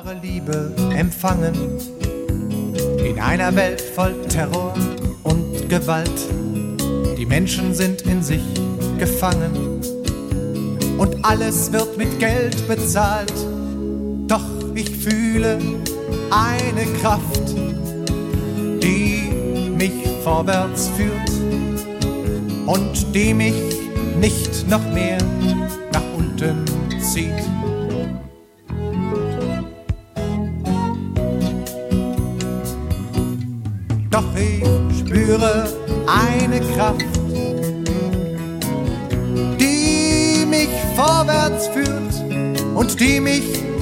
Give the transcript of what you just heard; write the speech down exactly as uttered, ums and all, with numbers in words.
wahre Liebe empfangen. In einer Welt voll Terror und Gewalt. Die Menschen sind in sich gefangen. Und alles wird mit Geld bezahlt. Doch ich fühle eine Kraft, die mich vorwärts führt und die mich nicht noch mehr nach unten zieht. Doch ich spüre eine Kraft, die mich vorwärts führt und die mich